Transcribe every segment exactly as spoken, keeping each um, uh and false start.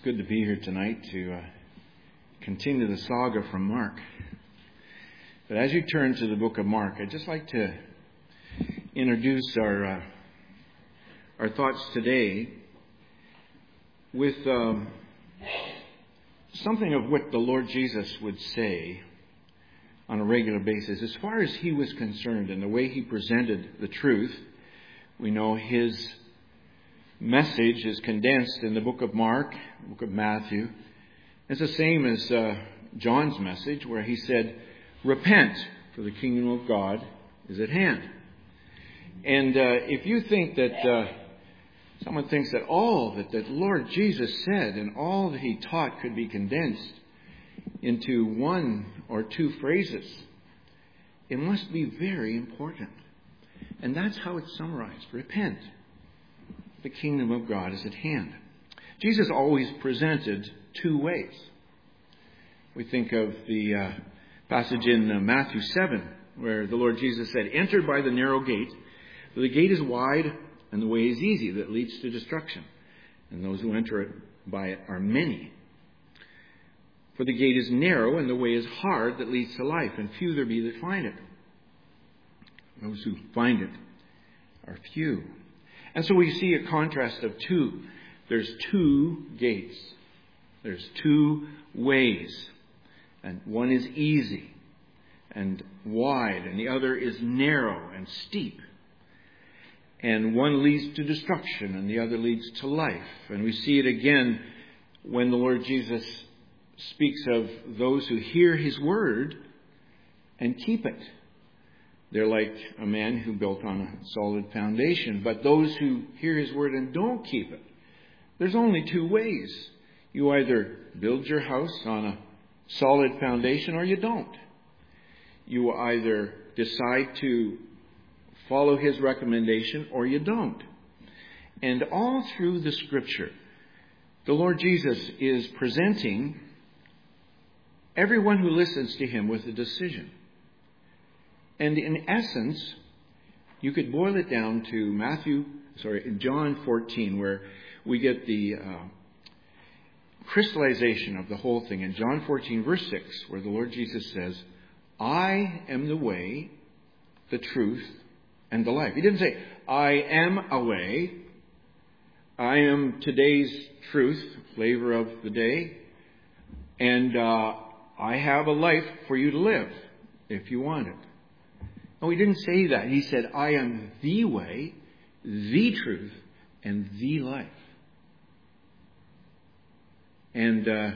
good to be here tonight to uh, continue the saga from Mark. But as you turn to the book of Mark, I'd just like to introduce our uh, our thoughts today with um, something of what the Lord Jesus would say on a regular basis. As far as he was concerned and the way he presented the truth, we know his message is condensed in the book of Mark, the book of Matthew. It's the same as uh, John's message, where he said, "Repent, for the kingdom of God is at hand." And uh, if you think that uh, someone thinks that all that the Lord Jesus said and all that he taught could be condensed into one or two phrases, it must be very important. And that's how it's summarized. Repent. The kingdom of God is at hand. Jesus always presented two ways. We think of the uh, passage in uh, Matthew seven, where the Lord Jesus said, "Enter by the narrow gate, for the gate is wide and the way is easy that leads to destruction, and those who enter it by it are many. For the gate is narrow and the way is hard that leads to life, and few there be that find it. Those who find it are few." And so we see a contrast of two. There's two gates. There's two ways. And one is easy and wide, and the other is narrow and steep. And one leads to destruction, and the other leads to life. And we see it again when the Lord Jesus speaks of those who hear his word and keep it. They're like a man who built on a solid foundation. But those who hear his word and don't keep it, there's only two ways. You either build your house on a solid foundation or you don't. You either decide to follow his recommendation or you don't. And all through the Scripture, the Lord Jesus is presenting everyone who listens to him with a decision. And in essence, you could boil it down to Matthew, sorry, John fourteen, where we get the uh, crystallization of the whole thing. In John fourteen, verse six, where the Lord Jesus says, "I am the way, the truth, and the life." He didn't say, "I am a way. I am today's truth, flavor of the day, and uh, I have a life for you to live if you want it." No, he didn't say that. He said, "I am the way, the truth, and the life." And uh,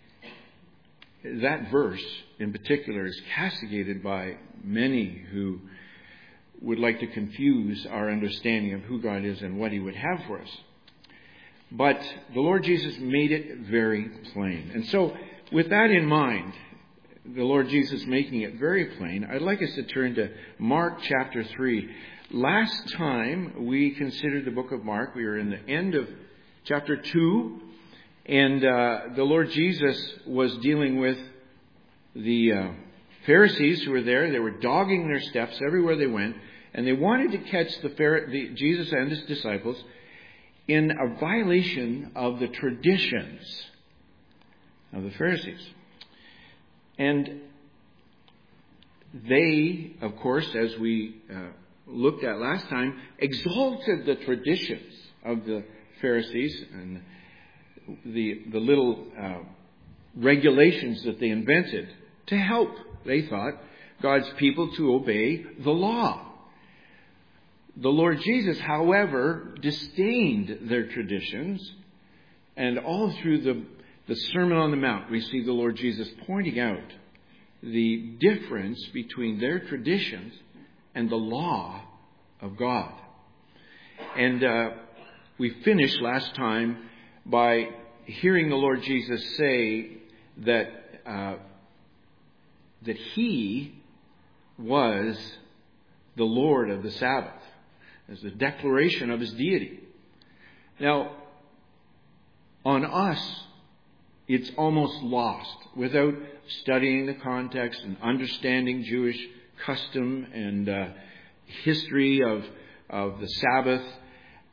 that verse in particular is castigated by many who would like to confuse our understanding of who God is and what he would have for us. But the Lord Jesus made it very plain. And so with that in mind, the Lord Jesus making it very plain, I'd like us to turn to Mark chapter three. Last time we considered the book of Mark, we were in the end of chapter two, and uh, the Lord Jesus was dealing with the uh, Pharisees who were there. They were dogging their steps everywhere they went, and they wanted to catch the, Phara- the Jesus and his disciples in a violation of the traditions of the Pharisees. And they, of course, as we uh, looked at last time, exalted the traditions of the Pharisees and the the little uh, regulations that they invented to help, they thought, God's people to obey the law. The Lord Jesus, however, disdained their traditions, and all through the The Sermon on the Mount, we see the Lord Jesus pointing out the difference between their traditions and the law of God. And uh, we finished last time by hearing the Lord Jesus say that uh, that he was the Lord of the Sabbath, as the declaration of his deity. Now, on us, it's almost lost without studying the context and understanding Jewish custom and uh, history of, of the Sabbath.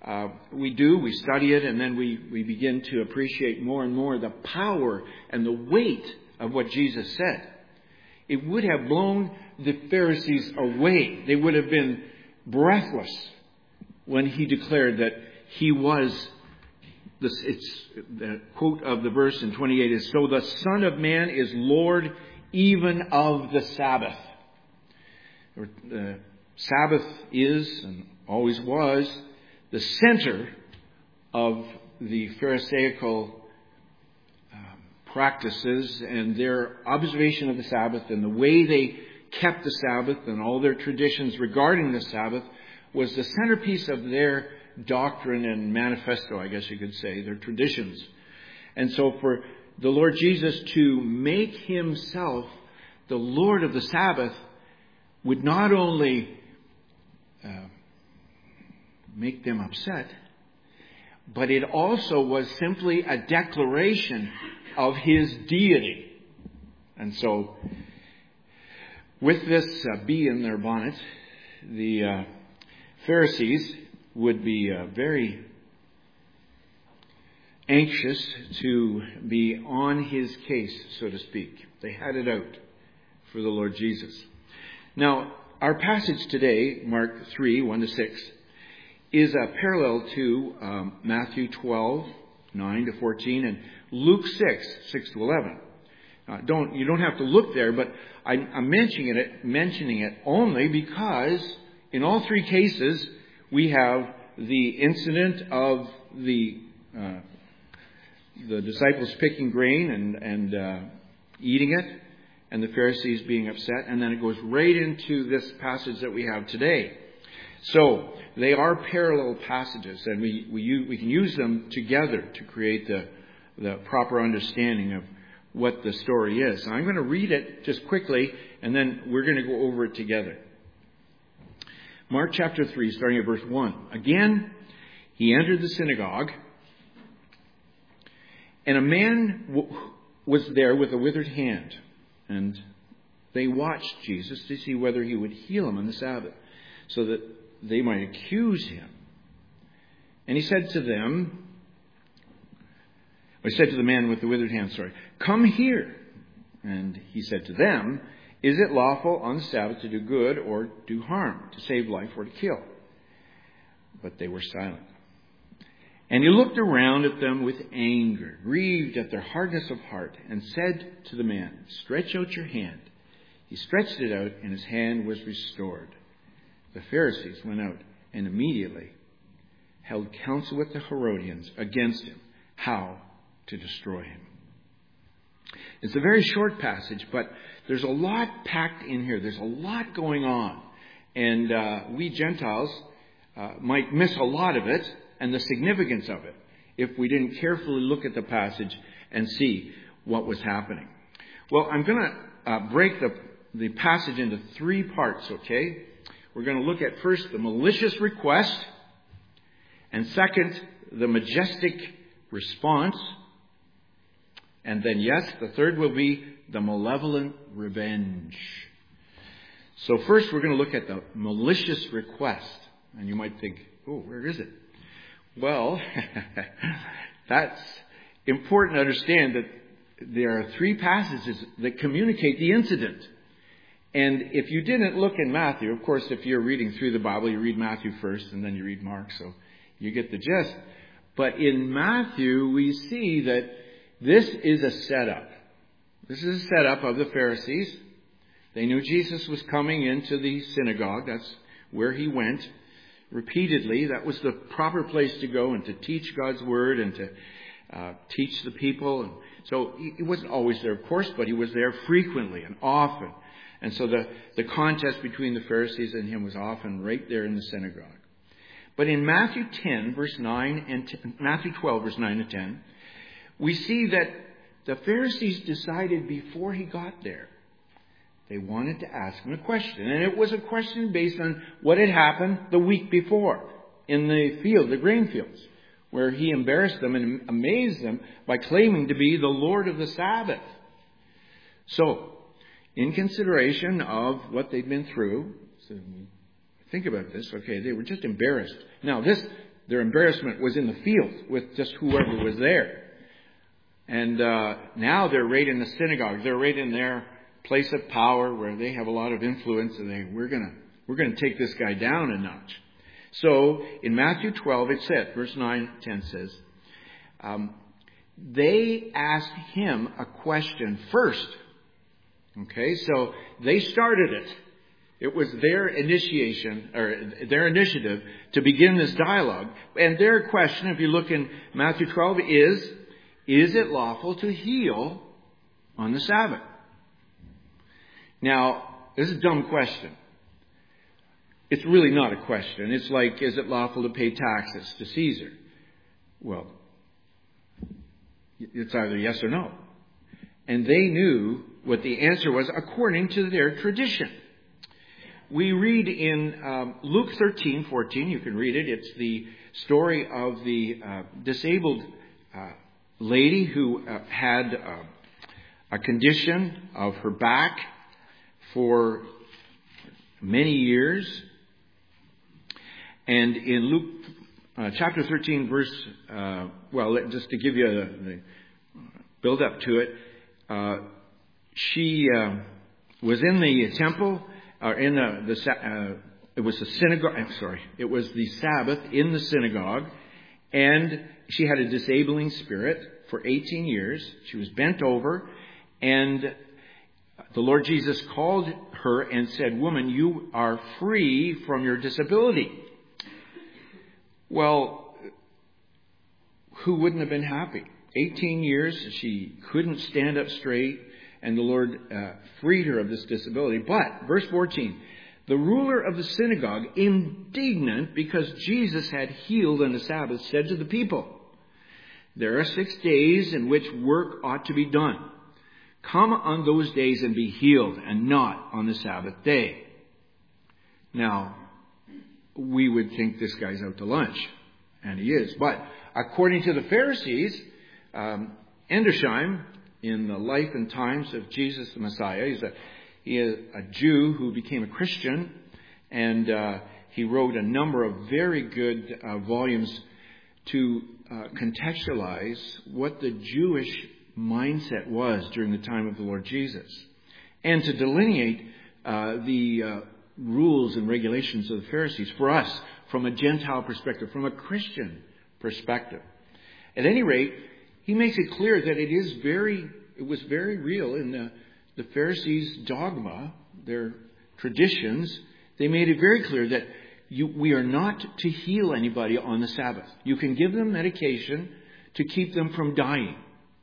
uh, we do, we study it, and then we, we begin to appreciate more and more the power and the weight of what Jesus said. It would have blown the Pharisees away. They would have been breathless when he declared that he was, this, it's, the quote of the verse in twenty-eight is, "So the Son of Man is Lord even of the Sabbath." The Sabbath is, and always was, the center of the Pharisaical um, practices and their observation of the Sabbath and the way they kept the Sabbath and all their traditions regarding the Sabbath was the centerpiece of their doctrine and manifesto, I guess you could say, their traditions. And so for the Lord Jesus to make himself the Lord of the Sabbath would not only uh, make them upset, but it also was simply a declaration of his deity. And so, with this uh, bee in their bonnet, the uh, Pharisees would be uh, very anxious to be on his case, so to speak. They had it out for the Lord Jesus. Now, our passage today, Mark three, one to six, is a parallel to um, Matthew twelve, nine to fourteen, and Luke six, six to eleven. Uh, don't you don't have to look there, but I, I'm mentioning it, mentioning it only because in all three cases we have the incident of the uh, the disciples picking grain and and uh, eating it, and the Pharisees being upset, and then it goes right into this passage that we have today. So they are parallel passages, and we we we can use them together to create the the proper understanding of what the story is. I'm going to read it just quickly, and then we're going to go over it together. Mark chapter three, starting at verse one. Again, he entered the synagogue, and a man w- was there with a withered hand. And they watched Jesus to see whether he would heal him on the Sabbath, so that they might accuse him. And he said to them, or he said to the man with the withered hand, sorry, "Come here." And he said to them, "Is it lawful on the Sabbath to do good or do harm, to save life or to kill?" But they were silent. And he looked around at them with anger, grieved at their hardness of heart, and said to the man, "Stretch out your hand." He stretched it out, and his hand was restored. The Pharisees went out and immediately held counsel with the Herodians against him, how to destroy him. It's a very short passage, but there's a lot packed in here. There's a lot going on. And uh, we Gentiles uh, might miss a lot of it and the significance of it if we didn't carefully look at the passage and see what was happening. Well, I'm going to uh, break the, the passage into three parts, okay? We're going to look at first the malicious request, and second, the majestic response, and then, yes, the third will be the malevolent revenge. So first we're going to look at the malicious request. And you might think, oh, where is it? Well, that's important to understand that there are three passages that communicate the incident. And if you didn't look in Matthew, of course, if you're reading through the Bible, you read Matthew first and then you read Mark, so you get the gist. But in Matthew, we see that this is a setup. This is a setup of the Pharisees. They knew Jesus was coming into the synagogue. That's where he went repeatedly. That was the proper place to go and to teach God's word and to uh, teach the people. And so he wasn't always there, of course, but he was there frequently and often. And so the, the contest between the Pharisees and him was often right there in the synagogue. But in Matthew ten, verse nine, and t- Matthew twelve, verse nine and ten, we see that the Pharisees decided before he got there, they wanted to ask him a question. And it was a question based on what had happened the week before in the field, the grain fields, where he embarrassed them and amazed them by claiming to be the Lord of the Sabbath. So, in consideration of what they'd been through, so think about this, okay, they were just embarrassed. Now, this their embarrassment was in the field with just whoever was there. And uh, now they're right in the synagogue. They're right in their place of power where they have a lot of influence, and they we're gonna we're gonna take this guy down a notch. So in Matthew twelve, it said, verse nine, ten says, um, they asked him a question first. Okay, so they started it. It was their initiation, or their initiative, to begin this dialogue. And their question, if you look in Matthew twelve, is, is it lawful to heal on the Sabbath? Now, this is a dumb question. It's really not a question. It's like, is it lawful to pay taxes to Caesar? Well, it's either yes or no. And they knew what the answer was according to their tradition. We read in um, Luke thirteen fourteen, you can read it. It's the story of the uh, disabled uh, lady who uh, had uh, a condition of her back for many years. And in Luke uh, chapter thirteen, verse, uh, well, just to give you the, the build up to it, uh, she uh, was in the temple, or in the, the uh, it was the synagogue, I'm sorry, it was the Sabbath in the synagogue, and she had a disabling spirit for eighteen years. She was bent over, and the Lord Jesus called her and said, "Woman, you are free from your disability." Well, who wouldn't have been happy? eighteen years, she couldn't stand up straight, and the Lord uh, freed her of this disability. But, verse fourteen, the ruler of the synagogue, indignant because Jesus had healed on the Sabbath, said to the people, "There are six days in which work ought to be done. Come on those days and be healed, and not on the Sabbath day." Now, we would think this guy's out to lunch, and he is. But according to the Pharisees, um, Endersheim, in the life and times of Jesus the Messiah, he's a, he is a Jew who became a Christian, and uh, he wrote a number of very good uh, volumes to uh, contextualize what the Jewish mindset was during the time of the Lord Jesus, and to delineate uh, the uh, rules and regulations of the Pharisees for us from a Gentile perspective, from a Christian perspective. At any rate, he makes it clear that it is very, it was very real in the, the Pharisees' dogma, their traditions. They made it very clear that you, we are not to heal anybody on the Sabbath. You can give them medication to keep them from dying,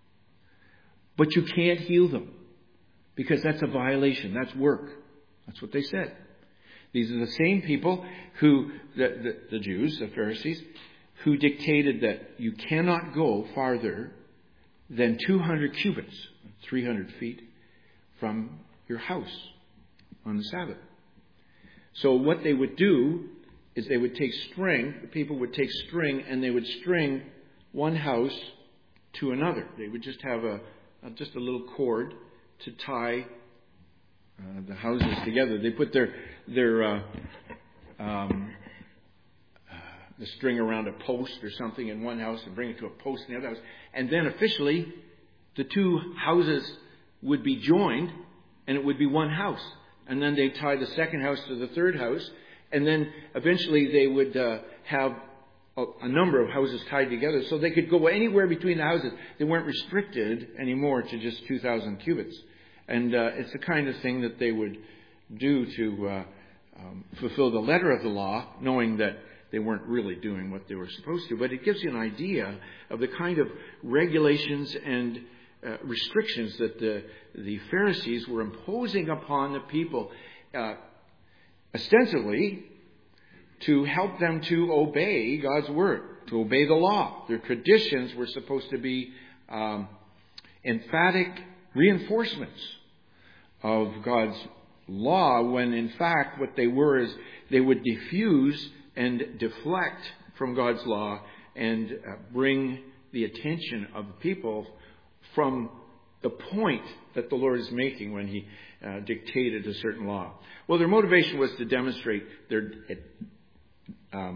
but you can't heal them because that's a violation. That's work. That's what they said. These are the same people who, the, the, the Jews, the Pharisees, who dictated that you cannot go farther than two hundred cubits, three hundred feet, from your house on the Sabbath. So what they would do is they would take string, the people would take string, and they would string one house to another. They would just have a, a just a little cord to tie uh, the houses together. They put their their uh, um, uh, the string around a post or something in one house and bring it to a post in the other house, and then officially the two houses would be joined, and it would be one house. And then they'd tie the second house to the third house, and then eventually they would uh, have a, a number of houses tied together, so they could go anywhere between the houses. They weren't restricted anymore to just two thousand cubits. And uh, it's the kind of thing that they would do to uh, um, fulfill the letter of the law, knowing that they weren't really doing what they were supposed to. But it gives you an idea of the kind of regulations and uh, restrictions that the, the Pharisees were imposing upon the people, uh, ostensibly to help them to obey God's word, to obey the law. Their traditions were supposed to be um, emphatic reinforcements of God's law, when in fact what they were is they would diffuse and deflect from God's law and uh, bring the attention of the people from the point that the Lord is making when he uh, dictated a certain law. Well, their motivation was to demonstrate their um,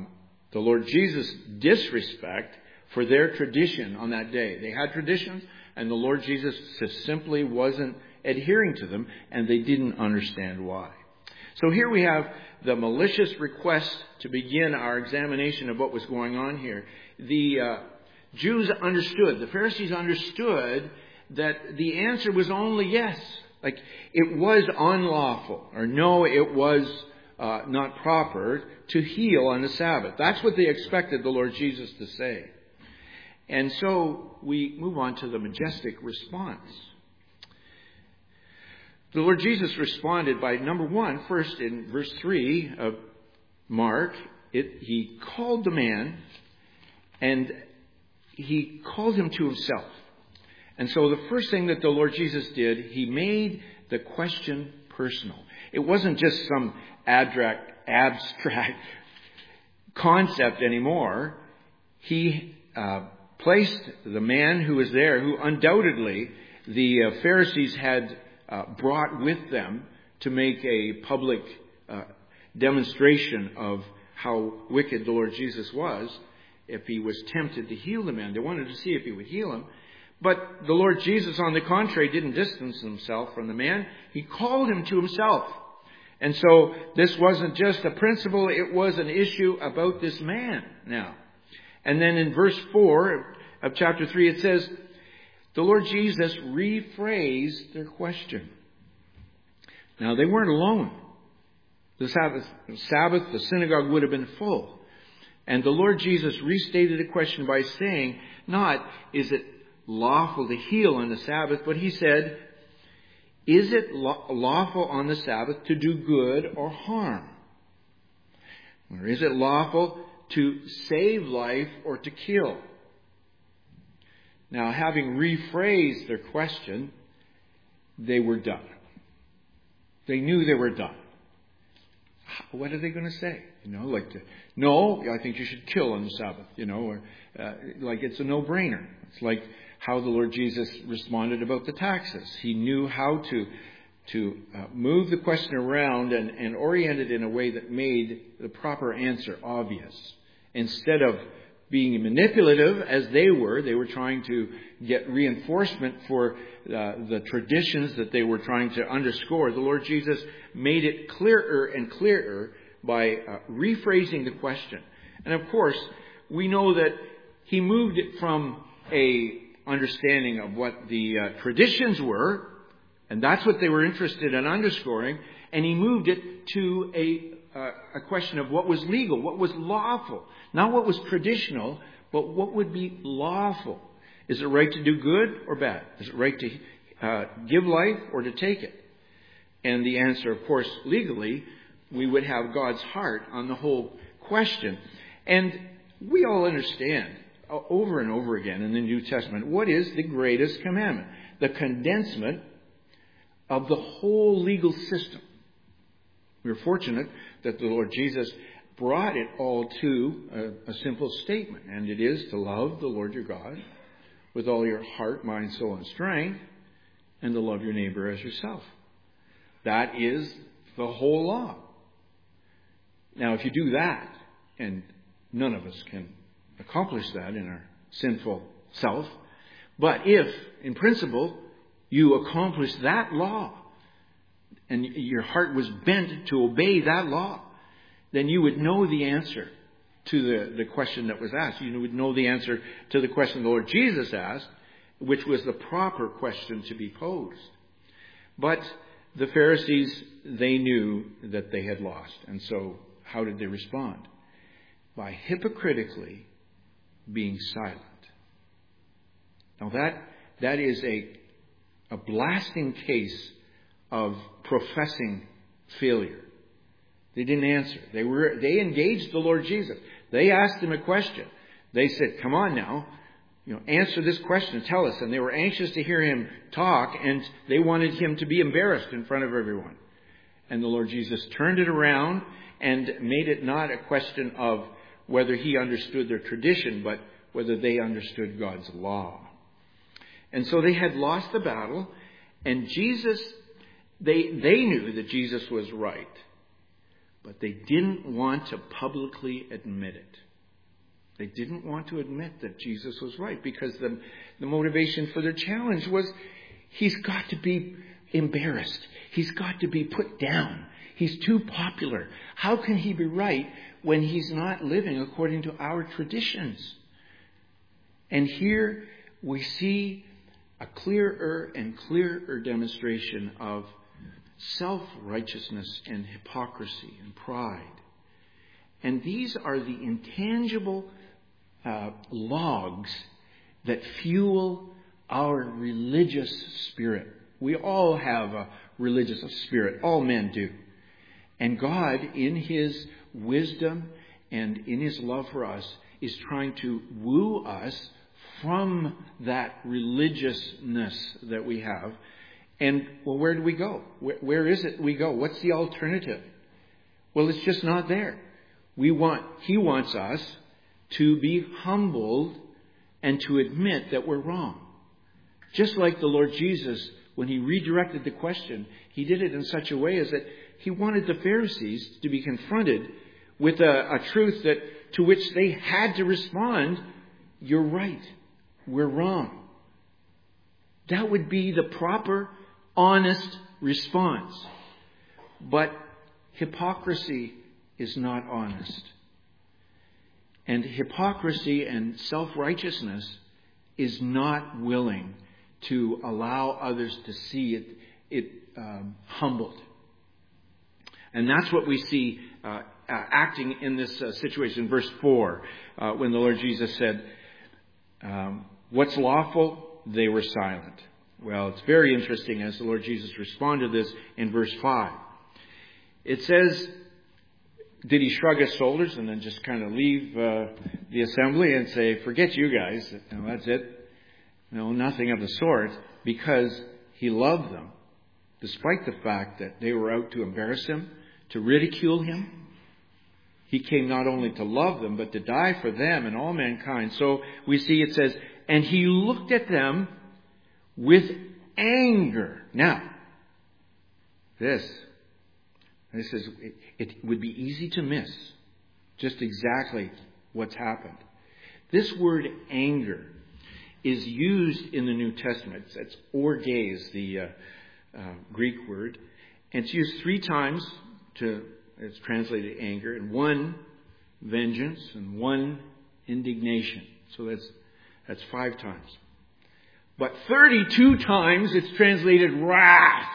the Lord Jesus' disrespect for their tradition on that day. They had traditions, and the Lord Jesus just simply wasn't adhering to them, and they didn't understand why. So here we have the malicious request to begin our examination of what was going on here. The uh, Jews understood, the Pharisees understood that the answer was only yes. Like, it was unlawful, or no, it was uh, not proper to heal on the Sabbath. That's what they expected the Lord Jesus to say. And so we move on to the majestic response. The Lord Jesus responded by, number one, first in verse three of Mark, it, he called the man and he called him to himself. And so the first thing that the Lord Jesus did, he made the question personal. It wasn't just some abstract, abstract concept anymore. He uh, placed the man who was there, who undoubtedly the uh, Pharisees had uh, brought with them to make a public uh, demonstration of how wicked the Lord Jesus was. If he was tempted to heal the man, they wanted to see if he would heal him. But the Lord Jesus, on the contrary, didn't distance himself from the man. He called him to himself. And so this wasn't just a principle, it was an issue about this man now. And then in verse four of chapter three, it says, the Lord Jesus rephrased their question. Now, they weren't alone. The Sabbath, the Sabbath, the synagogue would have been full. And the Lord Jesus restated the question by saying, not, is it lawful to heal on the Sabbath, but he said, is it lawful on the Sabbath to do good or harm? Or is it lawful to save life or to kill? Now, having rephrased their question, they were done. They knew they were done. What are they going to say? You know, like, to, no, I think you should kill on the Sabbath. You know, or uh, like it's a no-brainer. It's like how the Lord Jesus responded about the taxes. He knew how to to uh, move the question around and, and orient it in a way that made the proper answer obvious. Instead of being manipulative as they were, they were trying to get reinforcement for uh, the traditions that they were trying to underscore. The Lord Jesus made it clearer and clearer by uh, rephrasing the question. And of course, we know that he moved it from a understanding of what the uh, traditions were, and that's what they were interested in underscoring, and he moved it to a uh, a question of what was legal, what was lawful, not what was traditional, but what would be lawful. Is it right to do good or bad? Is it right to uh, give life or to take it? And the answer, of course, legally, we would have God's heart on the whole question. And we all understand over and over again in the New Testament, what is the greatest commandment? The condensement of the whole legal system. We're fortunate that the Lord Jesus brought it all to a, a simple statement, and it is to love the Lord your God with all your heart, mind, soul, and strength, and to love your neighbor as yourself. That is the whole law. Now, if you do that, and none of us can accomplish that in our sinful self, but if, in principle, you accomplish that law, and your heart was bent to obey that law, then you would know the answer to the, the question that was asked. You would know the answer to the question the Lord Jesus asked, which was the proper question to be posed. But the Pharisees, they knew that they had lost. And so how did they respond? By hypocritically being silent. Now that that is a, a blasting case of professing failure. They didn't answer. They were they engaged the Lord Jesus. They asked him a question. They said, "Come on now, you know, answer this question. Tell us." And they were anxious to hear him talk, and they wanted him to be embarrassed in front of everyone. And the Lord Jesus turned it around and made it not a question of whether he understood their tradition, but whether they understood God's law. And so they had lost the battle, and Jesus, they they knew that Jesus was right. But they didn't want to publicly admit it. They didn't want to admit that Jesus was right, because the, the motivation for their challenge was, he's got to be embarrassed. He's got to be put down. He's too popular. How can he be right when he's not living according to our traditions? And here we see a clearer and clearer demonstration of self-righteousness and hypocrisy and pride. And these are the intangible uh, logs that fuel our religious spirit. We all have a religious spirit. All men do. And God, in His wisdom and in His love for us, is trying to woo us from that religiousness that we have. And, well, where do we go? Where, where is it we go? What's the alternative? Well, it's just not there. We want, He wants us to be humbled and to admit that we're wrong. Just like the Lord Jesus, when He redirected the question, He did it in such a way as that He wanted the Pharisees to be confronted with a, a truth that to which they had to respond, you're right, we're wrong. That would be the proper, honest response. But hypocrisy is not honest. And hypocrisy and self-righteousness is not willing to allow others to see it, it um, humbled. And that's what we see uh, uh, acting in this uh, situation. Verse four, uh, when the Lord Jesus said, um, what's lawful? They were silent. Well, it's very interesting as the Lord Jesus responded to this in verse five. It says, did He shrug His shoulders and then just kind of leave uh, the assembly and say, forget you guys, you know, that's it? No, nothing of the sort, because He loved them, despite the fact that they were out to embarrass Him, to ridicule Him. He came not only to love them, but to die for them and all mankind. So we see it says, and He looked at them with anger. Now, this, this is, it, it would be easy to miss just exactly what's happened. This word anger is used in the New Testament. It's orges, the uh, uh, Greek word. And it's used three times to, it's translated anger, and one vengeance and one indignation. So that's that's five times. But thirty-two times it's translated wrath.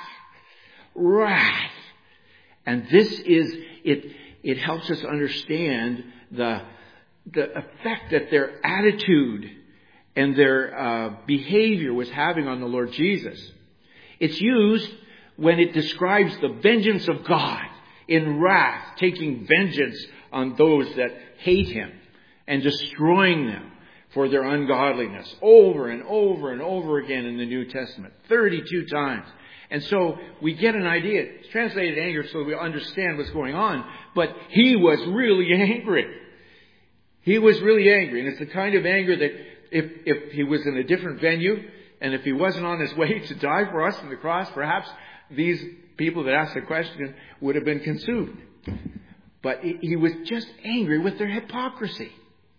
Wrath. And this is, it it helps us understand the the effect that their attitude and their uh, behavior was having on the Lord Jesus. It's used when it describes the vengeance of God in wrath, taking vengeance on those that hate Him and destroying them for their ungodliness, over and over and over again in the New Testament, thirty-two times. And so we get an idea. It's translated anger so we understand what's going on, but He was really angry. He was really angry, and it's the kind of anger that if if He was in a different venue, and if He wasn't on His way to die for us on the cross, perhaps these people that asked the question would have been consumed. But He was just angry with their hypocrisy.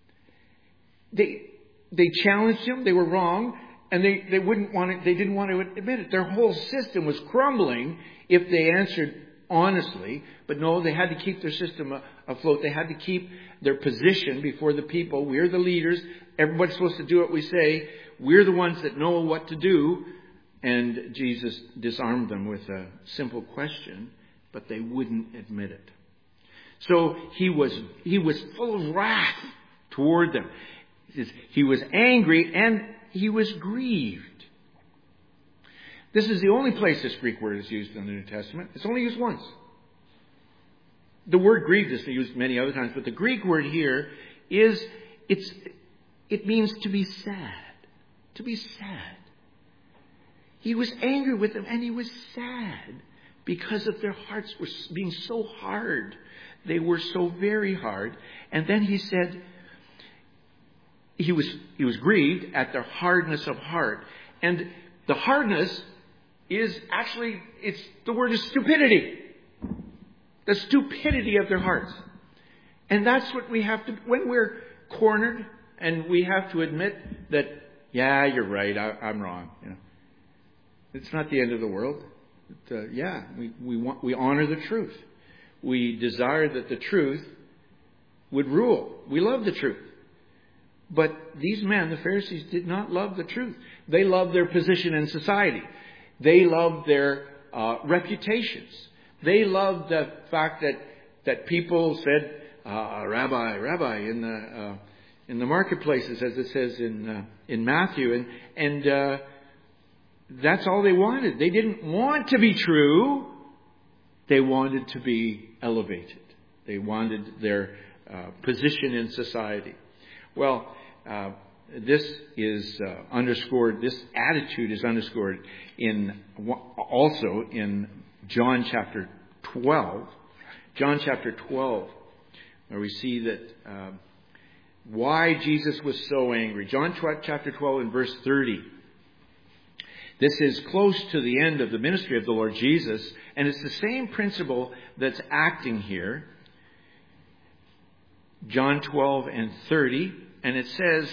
They they challenged Him. They were wrong, and they, they wouldn't want it. They didn't want to admit it. Their whole system was crumbling if they answered honestly. But no, they had to keep their system afloat. They had to keep their position before the people. We're the leaders. Everybody's supposed to do what we say. We're the ones that know what to do. And Jesus disarmed them with a simple question, but they wouldn't admit it. So he was he was full of wrath toward them. He was angry and he was grieved. This is the only place this Greek word is used in the New Testament. It's only used once. The word grieved is used many other times, but the Greek word here is it's it means to be sad. To be sad. He was angry with them and he was sad because of their hearts were being so hard. They were so very hard. And then he said he was he was grieved at their hardness of heart. And the hardness is actually, it's the word is stupidity. The stupidity of their hearts. And that's what we have to, when we're cornered, and we have to admit that, yeah, you're right, I, I'm wrong. You know, it's not the end of the world. But, uh, yeah, we we want we honor the truth. We desire that the truth would rule. We love the truth. But these men, the Pharisees, did not love the truth. They loved their position in society. They loved their uh, reputations. They loved the fact that that people said, uh, "Rabbi, Rabbi," in the uh, in the marketplaces, as it says in uh, in Matthew, and and uh, that's all they wanted. They didn't want to be true. They wanted to be elevated. They wanted their uh, position in society. Well, uh, this is uh, underscored. This attitude is underscored in also in John chapter twelve. John chapter twelve, where we see that uh, why Jesus was so angry. John chapter twelve and verse thirty. This is close to the end of the ministry of the Lord Jesus, and it's the same principle that's acting here. John twelve and thirty, and it says,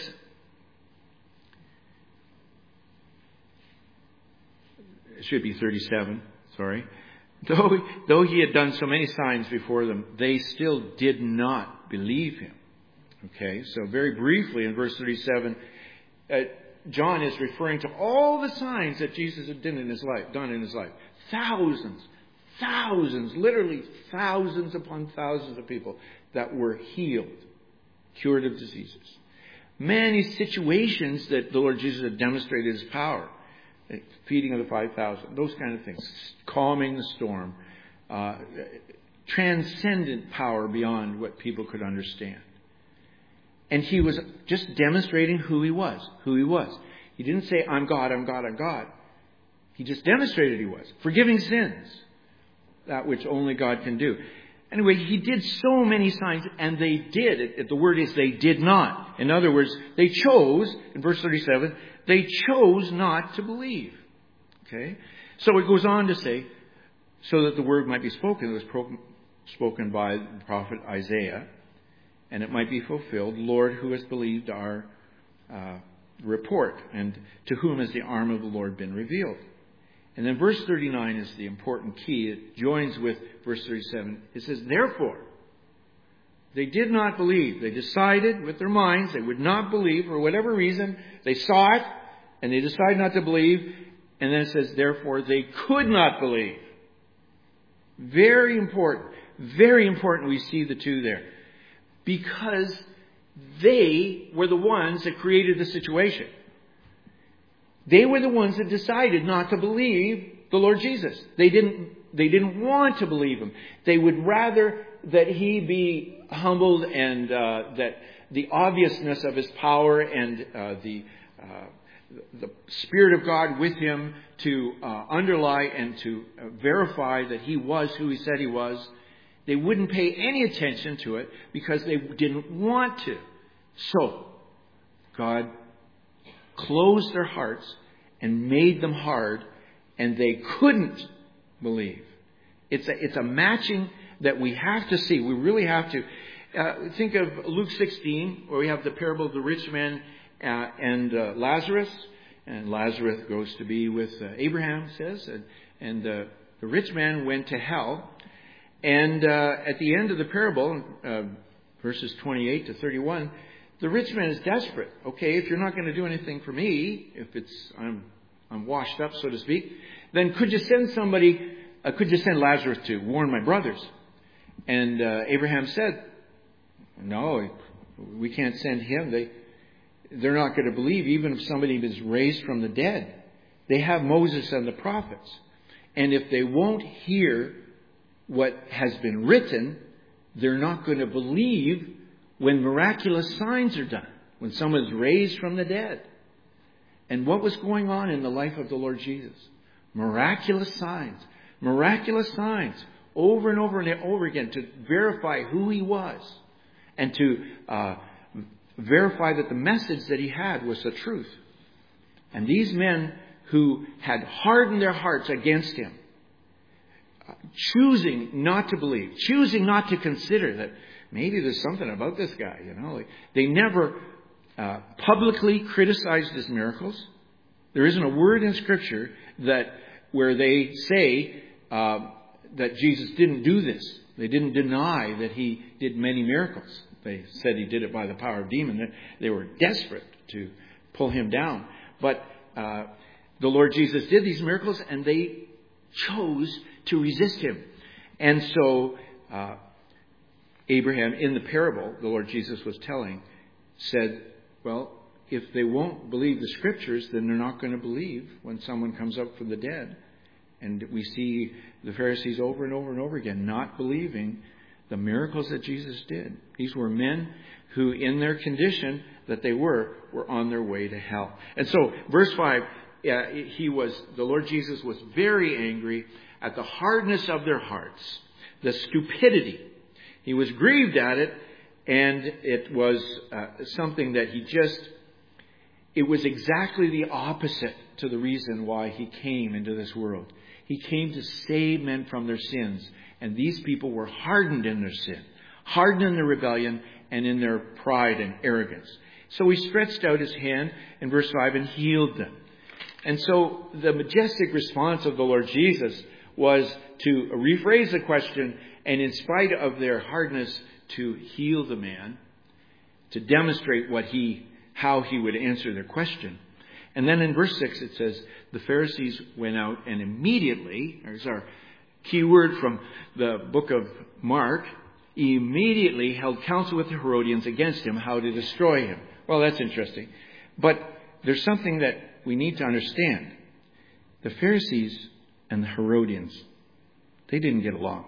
it should be thirty-seven, sorry. Though, though he had done so many signs before them, they still did not believe him. Okay, so very briefly in verse thirty-seven, uh, John is referring to all the signs that Jesus had done in his life, done in his life. Thousands, thousands, literally thousands upon thousands of people that were healed, cured of diseases. Many situations that the Lord Jesus had demonstrated his power. Feeding of the five thousand, those kind of things. Calming the storm. Uh, transcendent power beyond what people could understand. And he was just demonstrating who he was. Who he was. He didn't say, I'm God, I'm God, I'm God. He just demonstrated he was. Forgiving sins. That which only God can do. Anyway, he did so many signs, and they did. It, it, the word is they did not. In other words, they chose, in verse thirty-seven, they chose not to believe. Okay? So it goes on to say, so that the word might be spoken. It was pro- spoken by the prophet Isaiah, and it might be fulfilled. Lord, who has believed our uh, report, and to whom has the arm of the Lord been revealed? And then verse thirty-nine is the important key. It joins with verse thirty-seven. It says, therefore, they did not believe. They decided with their minds they would not believe for whatever reason. They saw it and they decided not to believe. And then it says, therefore, they could not believe. Very important. Very important we see the two there. Because they were the ones that created the situation. They were the ones that decided not to believe the Lord Jesus. They didn't, they didn't want to believe him. They would rather that he be humbled and uh, that the obviousness of his power and uh, the uh, the Spirit of God with him to uh, underlie and to uh, verify that he was who he said he was. They wouldn't pay any attention to it because they didn't want to. So, God closed their hearts and made them hard, and they couldn't believe. It's a, it's a matching that we have to see. We really have to. Uh, think of Luke sixteen, where we have the parable of the rich man uh, and uh, Lazarus. And Lazarus goes to be with uh, Abraham, says. And, and uh, the rich man went to hell. And uh, at the end of the parable, uh, verses twenty-eight to thirty-one, the rich man is desperate. Okay, if you're not going to do anything for me, if it's I'm I'm washed up, so to speak, then could you send somebody? Uh, could you send Lazarus to warn my brothers? And uh, Abraham said, "No, we can't send him. They they're not going to believe, even if somebody is raised from the dead. They have Moses and the prophets, and if they won't hear what has been written, they're not going to believe." When miraculous signs are done, when someone is raised from the dead. And what was going on in the life of the Lord Jesus? Miraculous signs. Miraculous signs. Over and over and over again to verify who he was. And to uh, verify that the message that he had was the truth. And these men who had hardened their hearts against him, choosing not to believe, choosing not to consider that maybe there's something about this guy, you know. Like, they never uh, publicly criticized his miracles. There isn't a word in Scripture that where they say uh, that Jesus didn't do this. They didn't deny that he did many miracles. They said he did it by the power of demon. They were desperate to pull him down. But uh, the Lord Jesus did these miracles, and they chose to resist him. And so uh, Abraham, in the parable the Lord Jesus was telling, said, well, if they won't believe the Scriptures, then they're not going to believe when someone comes up from the dead. And we see the Pharisees over and over and over again not believing the miracles that Jesus did. These were men who, in their condition that they were, were on their way to hell. And so, verse five, uh, he was, the Lord Jesus was very angry at the hardness of their hearts, the stupidity. He was grieved at it, and it was uh, something that he just, it was exactly the opposite to the reason why he came into this world. He came to save men from their sins. And these people were hardened in their sin, hardened in their rebellion, and in their pride and arrogance. So he stretched out his hand in verse five and healed them. And so the majestic response of the Lord Jesus was to rephrase the question, and in spite of their hardness, to heal the man, to demonstrate what he, how he would answer their question. And then in verse six it says, the Pharisees went out and immediately, there's our key word from the book of Mark, immediately held counsel with the Herodians against him, how to destroy him. Well, that's interesting. But there's something that we need to understand. The Pharisees and the Herodians, they didn't get along.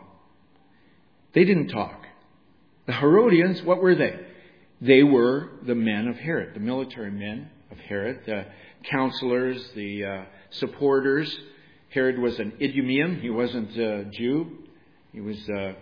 They didn't talk. The Herodians, what were they? They were the men of Herod, the military men of Herod, the counselors, the uh, supporters. Herod was an Idumean. He wasn't a Jew. He was a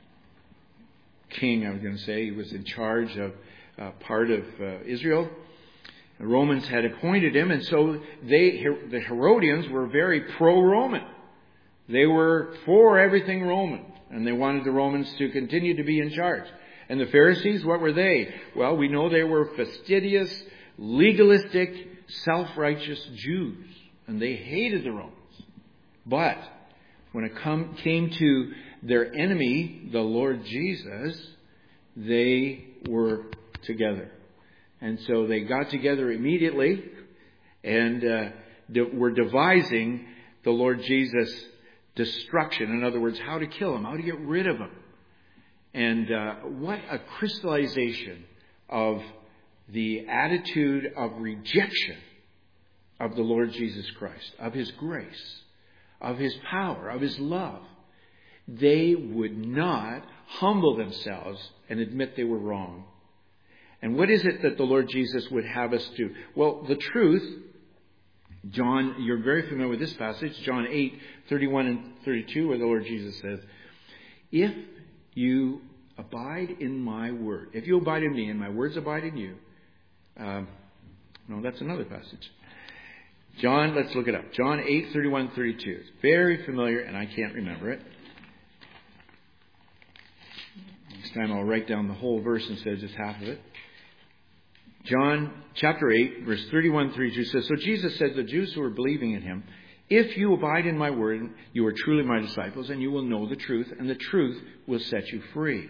king, I was going to say. He was in charge of uh, part of uh, Israel. The Romans had appointed him, and so they, the Herodians were very pro-Roman. They were for everything Roman, and they wanted the Romans to continue to be in charge. And the Pharisees, what were they? Well, we know they were fastidious, legalistic, self-righteous Jews, and they hated the Romans. But when it come, came to their enemy, the Lord Jesus, they were together. And so they got together immediately and uh, de- were devising the Lord Jesus' destruction. In other words, how to kill him, how to get rid of him. And uh, what a crystallization of the attitude of rejection of the Lord Jesus Christ, of his grace, of his power, of his love. They would not humble themselves and admit they were wrong. And what is it that the Lord Jesus would have us do? Well, the truth, John, you're very familiar with this passage, John eight, thirty-one and thirty-two, where the Lord Jesus says, if you abide in my word, if you abide in me and my words abide in you, um, no, that's another passage. John, let's look it up. John eight, thirty-one, thirty-two. It's very familiar, and I can't remember it. Next time I'll write down the whole verse instead of just half of it. John chapter eight, verse thirty-one, thirty-two says, so Jesus said to the Jews who were believing in him, if you abide in my word, you are truly my disciples, and you will know the truth, and the truth will set you free.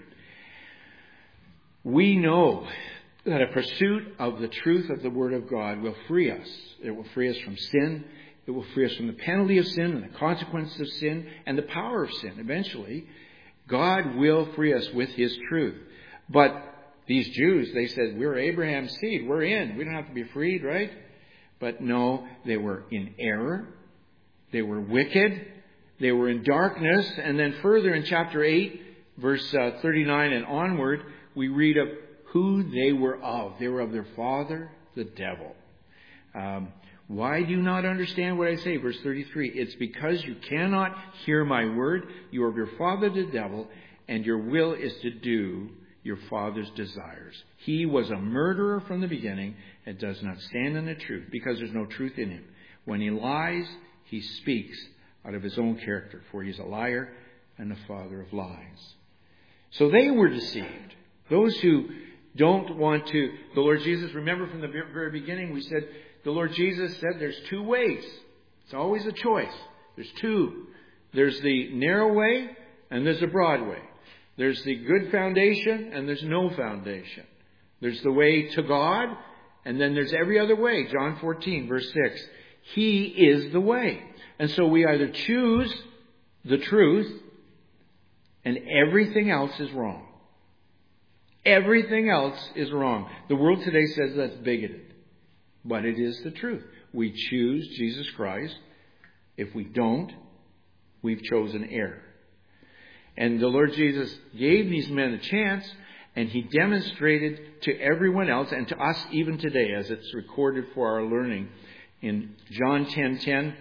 We know that a pursuit of the truth of the Word of God will free us. It will free us from sin. It will free us from the penalty of sin and the consequences of sin and the power of sin. Eventually, God will free us with his truth. But these Jews, they said, we're Abraham's seed. We're in. We don't have to be freed, right? But no, they were in error. They were wicked. They were in darkness. And then further in chapter eight, verse uh, thirty-nine and onward, we read of who they were of. They were of their father, the devil. Um, why do you not understand what I say? Verse thirty-three, it's because you cannot hear my word. You are of your father, the devil, and your will is to do your father's desires. He was a murderer from the beginning and does not stand in the truth because there's no truth in him. When he lies, he speaks out of his own character, for he's a liar and the father of lies. So they were deceived. Those who don't want to, the Lord Jesus, remember from the very beginning, we said the Lord Jesus said there's two ways. It's always a choice. There's two. There's the narrow way and there's the broad way. There's the good foundation and there's no foundation. There's the way to God and then there's every other way. John fourteen, verse six. He is the way. And so we either choose the truth and everything else is wrong. Everything else is wrong. The world today says that's bigoted. But it is the truth. We choose Jesus Christ. If we don't, we've chosen error. And the Lord Jesus gave these men a chance, and He demonstrated to everyone else and to us even today, as it's recorded for our learning in John ten ten.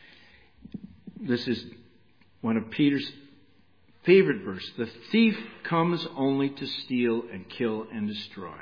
This is one of Peter's favorite verse. The thief comes only to steal and kill and destroy.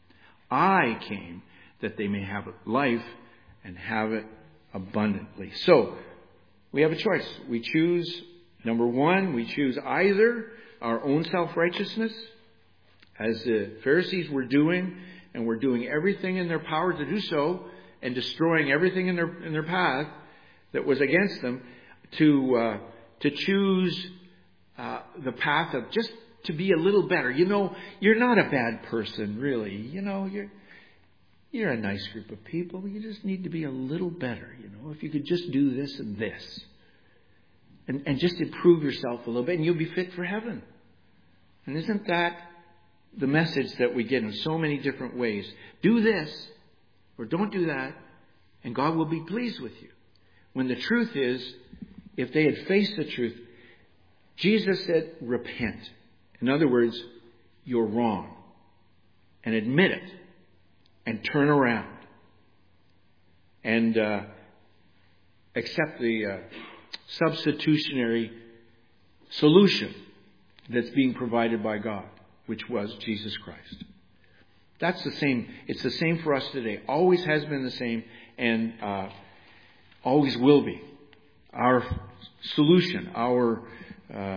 I came that they may have life and have it abundantly. So, we have a choice. We choose, number one, we choose either our own self-righteousness, as the Pharisees were doing, and were doing everything in their power to do so, and destroying everything in their in their path that was against them, to uh, to choose uh, the path of just to be a little better. You know, you're not a bad person, really. You know, you're you're a nice group of people. You just need to be a little better. You know, if you could just do this and this, and and just improve yourself a little bit, and you'll be fit for heaven. And isn't that the message that we get in so many different ways? Do this or don't do that, and God will be pleased with you. When the truth is, if they had faced the truth, Jesus said, repent. In other words, you're wrong. And admit it. And turn around. And uh, accept the uh, substitutionary solution that's being provided by God, which was Jesus Christ. That's the same. It's the same for us today. Always has been the same, and uh, always will be. Our solution, our uh,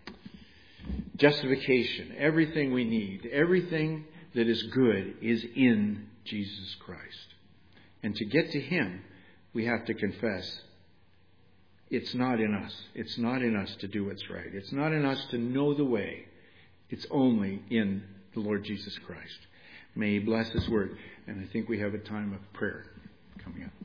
justification, everything we need, everything that is good is in Jesus Christ. And to get to Him, we have to confess it's not in us. It's not in us to do what's right. It's not in us to know the way. It's only in the Lord Jesus Christ. May He bless His word. And I think we have a time of prayer coming up.